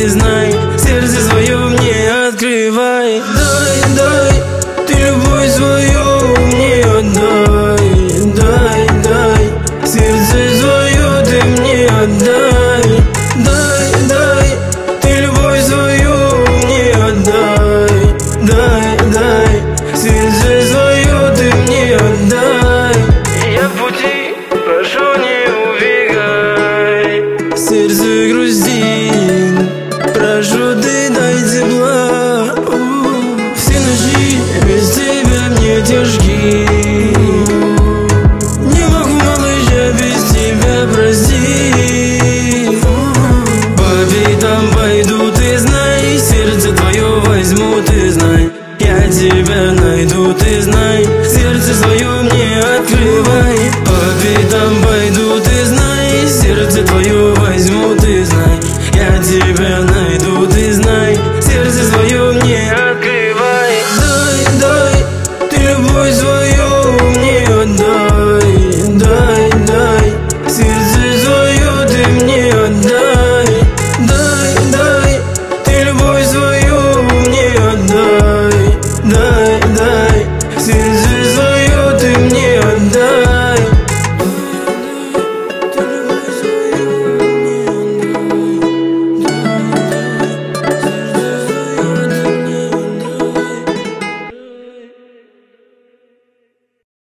ты знай, сердце свое мне открывай. Дай, дай, ты любовь свою мне отдай. Дай, дай, сердце свое ты мне отдай. Дай, дай, ты любовь свою мне отдай. Дай, дай, сердце свое ты мне отдай. Я в пути, прошу не убегай. Сердце грустит, прошу ты дай тепла. Все ночи без тебя мне тяжки. Не могу, малыш, я без тебя простить. По пятам пойду, ты знай, сердце твое возьму, ты знай. Я тебя найду, ты знай, сердце свое мне открывай. По пятам пойду, ты знай, сердце твое